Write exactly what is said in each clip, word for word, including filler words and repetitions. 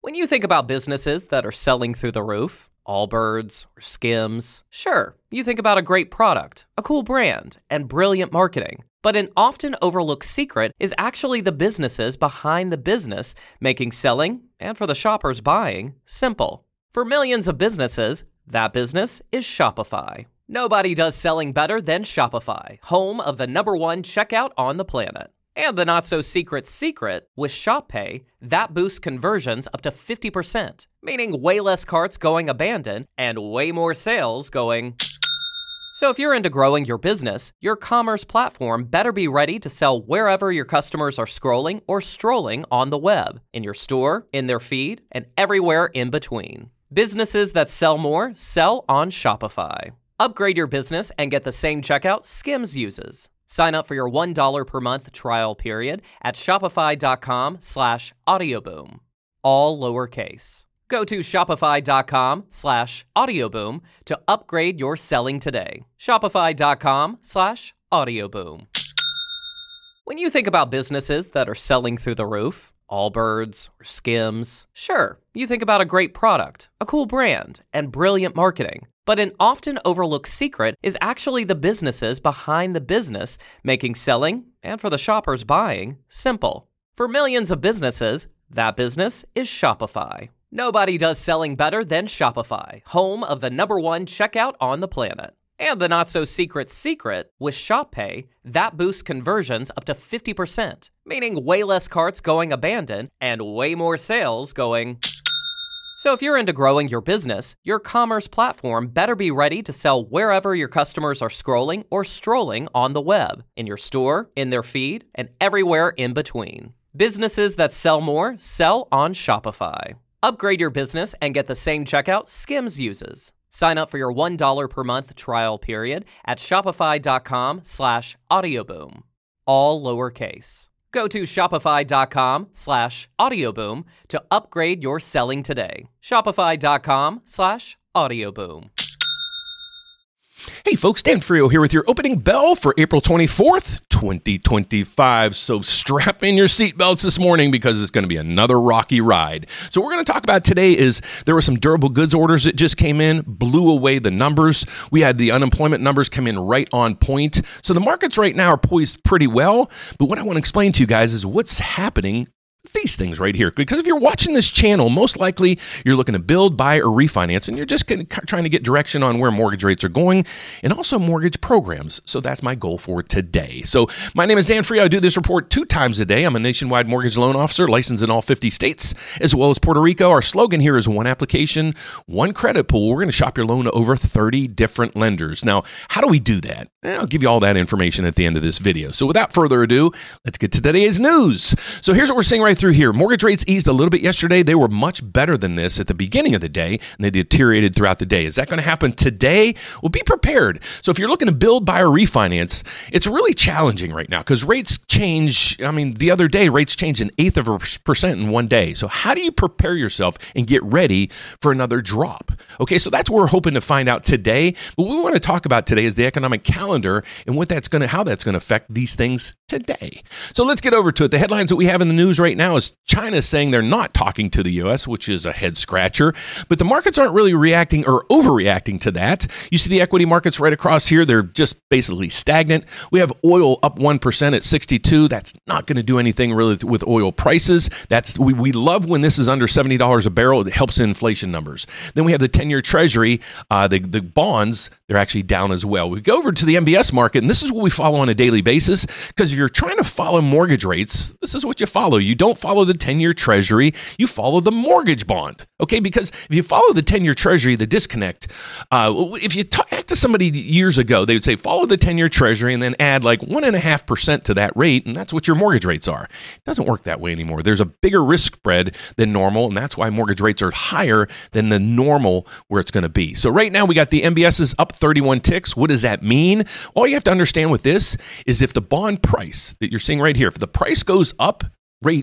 When you think about businesses that are selling through the roof, Allbirds or Skims, sure, you think about a great product, a cool brand, and brilliant marketing. But an often overlooked secret is actually the businesses behind the business, making selling, and for the shoppers buying, simple. For millions of businesses, that business is Shopify. Nobody does selling better than Shopify, home of the number one checkout on the planet. And the not-so-secret secret, with Shop Pay, that boosts conversions up to fifty percent, meaning way less carts going abandoned and way more sales going... So if you're into growing your business, your commerce platform better be ready to sell wherever your customers are scrolling or strolling on the web, in your store, in their feed, and everywhere in between. Businesses that sell more sell on Shopify. Upgrade your business and get the same checkout Skims uses. Sign up for your one dollar per month trial period at shopify.com slash audioboom. All lowercase. Go to shopify.com slash audioboom to upgrade your selling today. Shopify.com slash audioboom. When you think about businesses that are selling through the roof, Allbirds or Skims, sure, you think about a great product, a cool brand, and brilliant marketing. But an often overlooked secret is actually the businesses behind the business, making selling, and for the shoppers buying, simple. For millions of businesses, that business is Shopify. Nobody does selling better than Shopify, home of the number one checkout on the planet. And the not-so-secret secret, with Shop Pay, that boosts conversions up to fifty percent, meaning way less carts going abandoned and way more sales going... So if you're into growing your business, your commerce platform better be ready to sell wherever your customers are scrolling or strolling on the web, in your store, in their feed, and everywhere in between. Businesses that sell more sell on Shopify. Upgrade your business and get the same checkout Skims uses. Sign up for your one dollar per month trial period at shopify.com slash audioboom. All lowercase. Go to shopify.com slash audioboom to upgrade your selling today. Shopify.com slash audioboom. Hey folks, Dan Frio here with your opening bell for April twenty-fourth, twenty twenty-five. So strap in your seatbelts this morning because it's going to be another rocky ride. So what we're going to talk about today is there were some durable goods orders that just came in, blew away the numbers. We had the unemployment numbers come in right on point. So the markets right now are poised pretty well. But what I want to explain to you guys is what's happening these things right here. Because if you're watching this channel, most likely you're looking to build, buy, or refinance, and you're just trying to get direction on where mortgage rates are going and also mortgage programs. So that's my goal for today. So my name is Dan Frio. I do this report two times a day. I'm a nationwide mortgage loan officer licensed in all fifty states, as well as Puerto Rico. Our slogan here is one application, one credit pool. We're going to shop your loan to over thirty different lenders. Now, how do we do that? I'll give you all that information at the end of this video. So without further ado, let's get to today's news. So here's what we're seeing right through here. Mortgage rates eased a little bit yesterday. They were much better than this at the beginning of the day, and they deteriorated throughout the day. Is that going to happen today? Well, be prepared. So if you're looking to build, buy, or refinance, it's really challenging right now because rates change. I mean, the other day, rates changed an eighth of a percent in one day. So how do you prepare yourself and get ready for another drop? Okay, so that's what we're hoping to find out today. But what we want to talk about today is the economic calendar and what that's going to, how that's going to affect these things today. So let's get over to it. The headlines that we have in the news right now is China saying they're not talking to the U S, which is a head scratcher, but the markets aren't really reacting or overreacting to that. You see the equity markets right across here. They're just basically stagnant. We have oil up one percent at sixty-two. That's not going to do anything really with oil prices. That's we, we love when this is under seventy dollars a barrel. It helps in inflation numbers. Then we have the ten-year treasury, uh, the, the bonds, they're actually down as well. We go over to the M B S market, and this is what we follow on a daily basis, because if you're trying to follow mortgage rates, this is what you follow. You don't follow the ten-year treasury, you follow the mortgage bond, okay? Because if you follow the ten-year treasury, the disconnect, uh, if you talk to somebody years ago, they would say, follow the ten-year treasury and then add like one and a half percent to that rate, and that's what your mortgage rates are. It doesn't work that way anymore. There's a bigger risk spread than normal, and that's why mortgage rates are higher than the normal where it's going to be. So right now we got the M B S's up thirty-one ticks. What does that mean? All you have to understand with this is if the bond price that you're seeing right here, if the price goes up, rates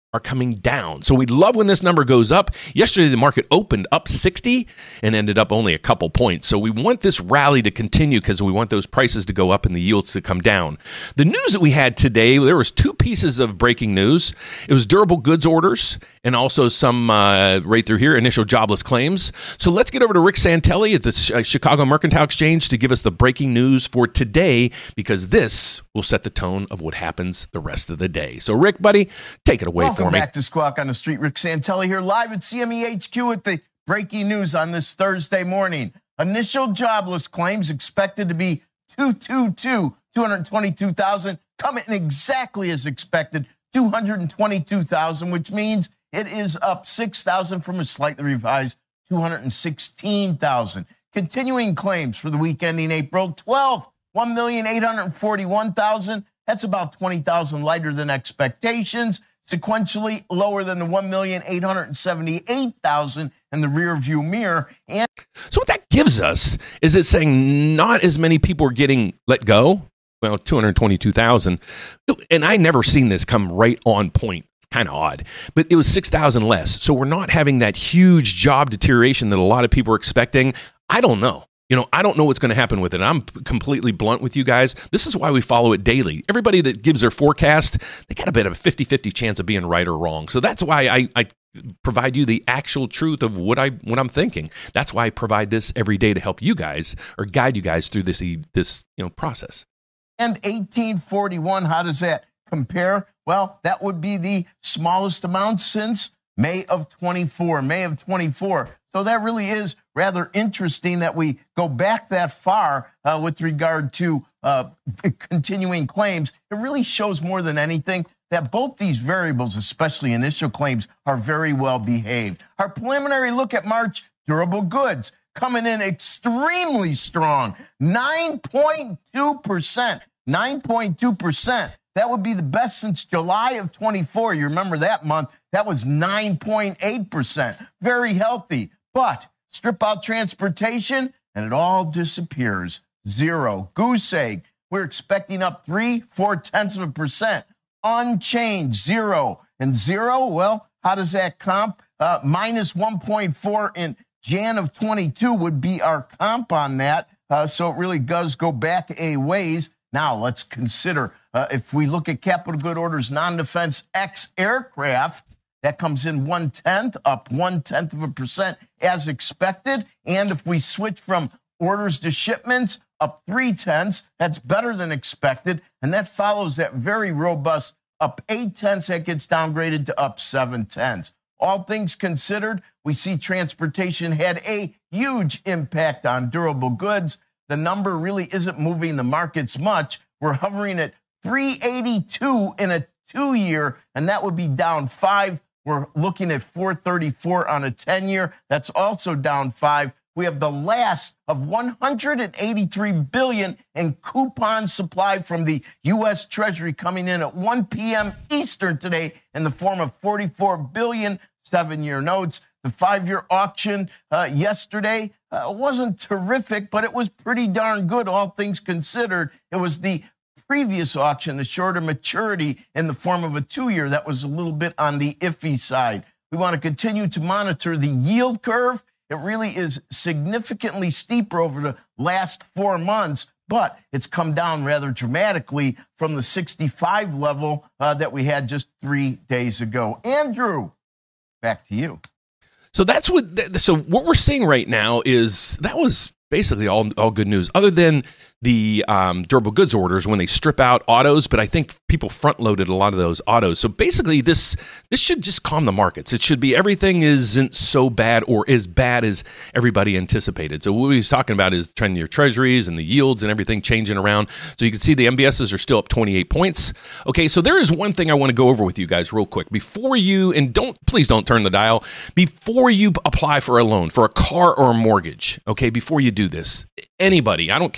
are coming down. So we love when this number goes up. Yesterday, the market opened up sixty and ended up only a couple points. So we want this rally to continue because we want those prices to go up and the yields to come down. The news that we had today, there was two pieces of breaking news. It was durable goods orders and also some, uh, right through here, initial jobless claims. So let's get over to Rick Santelli at the Chicago Mercantile Exchange to give us the breaking news for today, because this will set the tone of what happens the rest of the day. So Rick, buddy, take it away. Welcome for me. back to Squawk on the Street. Rick Santelli here, live at C M E H Q with the breaking news on this Thursday morning. Initial jobless claims expected to be two hundred twenty-two thousand, coming in exactly as expected, two hundred twenty-two thousand, which means it is up six thousand from a slightly revised two hundred sixteen thousand. Continuing claims for the week ending April twelfth, one million eight hundred forty-one thousand. That's about twenty thousand lighter than expectations. Sequentially lower than the one million eight hundred seventy-eight thousand in the rearview mirror. And so what that gives us is it's saying not as many people are getting let go. Well, two hundred twenty-two thousand. And I never seen this come right on point. It's kind of odd. But it was six thousand less. So we're not having that huge job deterioration that a lot of people are expecting. I don't know. You know, I don't know what's going to happen with it. I'm completely blunt with you guys. This is why we follow it daily. Everybody that gives their forecast, they got a bit of a fifty-fifty chance of being right or wrong. So that's why I, I provide you the actual truth of what, I, what I'm thinking. That's why I provide this every day to help you guys or guide you guys through this, this you know, process. And eighteen forty-one, how does that compare? Well, that would be the smallest amount since May of twenty-four, May of twenty-four. So that really is rather interesting that we go back that far uh, with regard to uh, continuing claims. It really shows more than anything that both these variables, especially initial claims, are very well behaved. Our preliminary look at March durable goods coming in extremely strong, nine point two percent, nine point two percent. That would be the best since July of twenty-four. You remember that month? That was nine point eight percent. Very healthy. But strip out transportation, and it all disappears. Zero. Goose egg, we're expecting up three, four tenths of a percent. Unchanged, zero. And zero, well, how does that comp? Uh, minus one point four in Jan of twenty-two would be our comp on that. Uh, so it really does go back a ways. Now let's consider, uh, if we look at capital good orders, non-defense X aircraft, that comes in one-tenth, up one-tenth of a percent as expected. And if we switch from orders to shipments, up three-tenths, that's better than expected. And that follows that very robust up eight-tenths that gets downgraded to up seven-tenths. All things considered, we see transportation had a huge impact on durable goods. The number really isn't moving the markets much. We're hovering at three eighty-two in a two-year, and that would be down five. We're looking at four thirty-four on a ten-year. That's also down five. We have the last of one hundred eighty-three billion dollars in coupon supply from the U S Treasury coming in at one p.m. Eastern today in the form of forty-four billion dollars seven-year notes. The five-year auction uh, yesterday uh, wasn't terrific, but it was pretty darn good, all things considered. It was the previous auction, the shorter maturity in the form of a two-year, that was a little bit on the iffy side. We want to continue to monitor the yield curve. It really is significantly steeper over the last four months, but it's come down rather dramatically from the sixty-five level uh, that we had just three days ago. Andrew, back to you. So that's what. Th- so what we're seeing right now is that was basically all all good news, other than the um, durable goods orders when they strip out autos. But I think people front loaded a lot of those autos. So basically, this this should just calm the markets. It should be everything isn't so bad or as bad as everybody anticipated. So what he's talking about is trending your treasuries and the yields and everything changing around. So you can see the M B S's are still up twenty-eight points. Okay, so there is one thing I want to go over with you guys real quick before you, and don't please don't turn the dial, before you apply for a loan for a car or a mortgage. Okay, before you do this, anybody, I don't care if you're going to use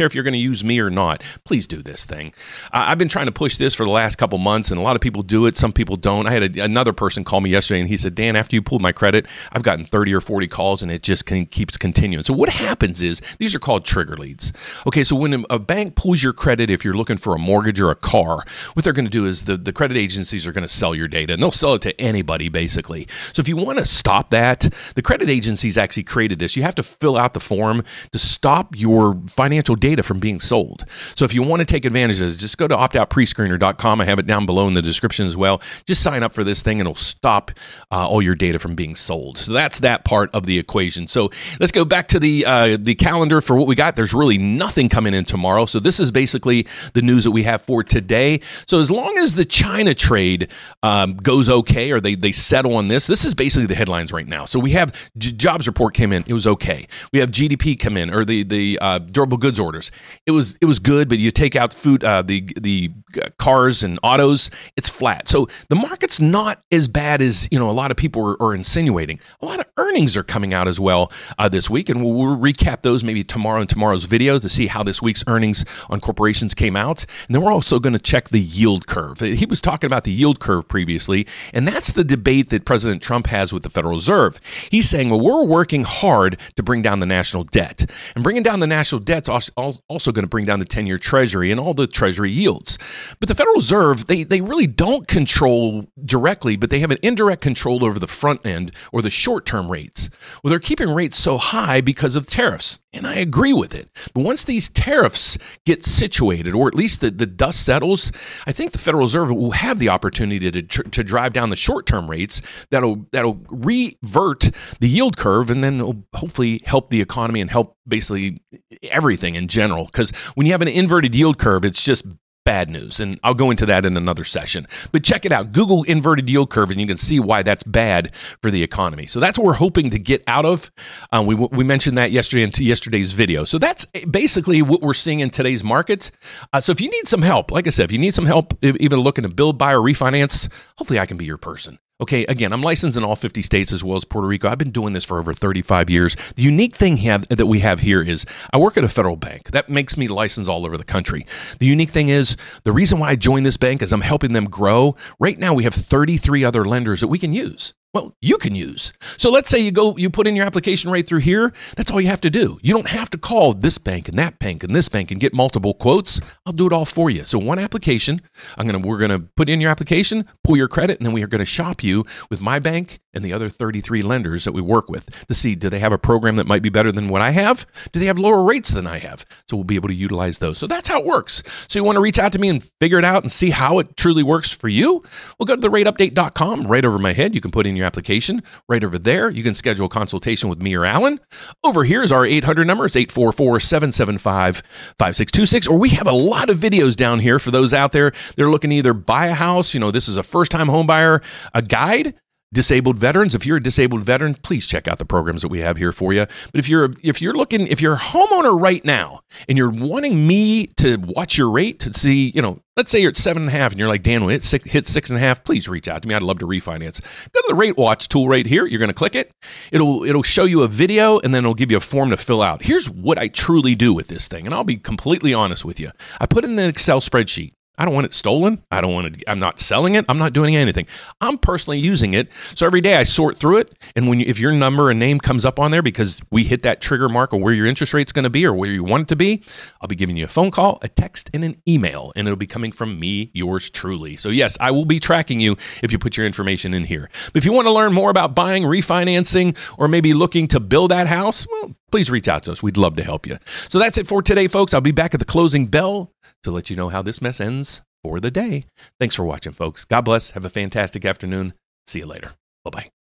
use me or not, please do this thing. Uh, I've been trying to push this for the last couple months, and a lot of people do it. Some people don't. I had a, another person call me yesterday, and he said, Dan, after you pulled my credit, I've gotten thirty or forty calls, and it just can, keeps continuing. So what happens is, these are called trigger leads. Okay, so when a bank pulls your credit, if you're looking for a mortgage or a car, what they're going to do is the, the credit agencies are going to sell your data, and they'll sell it to anybody, basically. So if you want to stop that, the credit agencies actually created this. You have to fill out the form to stop your financial data from being sold. So if you want to take advantage of this, just go to opt out pre screener dot com. I have it down below in the description as well. Just sign up for this thing, and it'll stop uh, all your data from being sold. So that's that part of the equation. So let's go back to the uh, the calendar for what we got. There's really nothing coming in tomorrow. So this is basically the news that we have for today. So as long as the China trade um, goes okay, or they, they settle on this, this is basically the headlines right now. So we have j- jobs report came in. It was okay. We have G D P come in, or the the uh, durable goods orders. It was it was good, but you take out food, uh, the the cars and autos, it's flat. So the market's not as bad as, you know, a lot of people are, are insinuating. A lot of earnings are coming out as well uh, this week, and we'll, we'll recap those maybe tomorrow in tomorrow's video to see how this week's earnings on corporations came out. And then we're also going to check the yield curve. He was talking about the yield curve previously, and that's the debate that President Trump has with the Federal Reserve. He's saying, well, we're working hard to bring down the national debt, and bringing down the national debt's also going to bring down the ten-year Treasury and all the Treasury yields. But the Federal Reserve, they, they really don't control directly, but they have an indirect control over the front end or the short-term rates. Well, they're keeping rates so high because of tariffs, and I agree with it. But once these tariffs get situated, or at least the, the dust settles, I think the Federal Reserve will have the opportunity to, to, to drive down the short-term rates. That'll, that'll revert the yield curve, and then it'll hopefully help the economy and help basically everything in general. Because when you have an inverted yield curve, it's just bad news, and I'll go into that in another session. But check it out. Google inverted yield curve, and you can see why that's bad for the economy. So that's what we're hoping to get out of. Uh, we we mentioned that yesterday in yesterday's video. So that's basically what we're seeing in today's market. Uh, so if you need some help, like I said, if you need some help, even looking to build, buy, or refinance, hopefully I can be your person. Okay, again, I'm licensed in all fifty states as well as Puerto Rico. I've been doing this for over thirty-five years. The unique thing have, that we have here is I work at a federal bank. That makes me licensed all over the country. The unique thing is the reason why I joined this bank is I'm helping them grow. Right now, we have thirty-three other lenders that we can use. Well, you can use. So let's say you go, you put in your application right through here. That's all you have to do. You don't have to call this bank and that bank and this bank and get multiple quotes. I'll do it all for you. So one application, I'm gonna we're gonna put in your application, pull your credit, and then we are gonna shop you with my bank and the other thirty-three lenders that we work with to see, do they have a program that might be better than what I have? Do they have lower rates than I have? So we'll be able to utilize those. So that's how it works. So you want to reach out to me and figure it out and see how it truly works for you? Well, go to the rate update dot com. Right over my head, you can put in your application. Right over there, you can schedule a consultation with me or Alan. Over here is our eight hundred number. It's eight four four, seven seven five, five six two six. Or we have a lot of videos down here for those out there that are looking to either buy a house. You know, this is a first-time home buyer, a guide. Disabled veterans. If you're a disabled veteran, please check out the programs that we have here for you. But if you're if you're looking, if you're a homeowner right now and you're wanting me to watch your rate to see, you know, let's say you're at seven and a half and you're like, Dan, when it six, hit six and a half, please reach out to me. I'd love to refinance. Go to the Rate Watch tool right here. You're going to click it. It'll it'll show you a video, and then it'll give you a form to fill out. Here's what I truly do with this thing, and I'll be completely honest with you. I put it in an Excel spreadsheet. I don't want it stolen. I don't want it. I'm not selling it. I'm not doing anything. I'm personally using it. So every day I sort through it. And when you, if your number and name comes up on there because we hit that trigger mark of where your interest rate's going to be or where you want it to be, I'll be giving you a phone call, a text, and an email. And it'll be coming from me, yours truly. So yes, I will be tracking you if you put your information in here. But if you want to learn more about buying, refinancing, or maybe looking to build that house, well, please reach out to us. We'd love to help you. So that's it for today, folks. I'll be back at the closing bell to let you know how this mess ends for the day. Thanks for watching, folks. God bless. Have a fantastic afternoon. See you later. Bye-bye.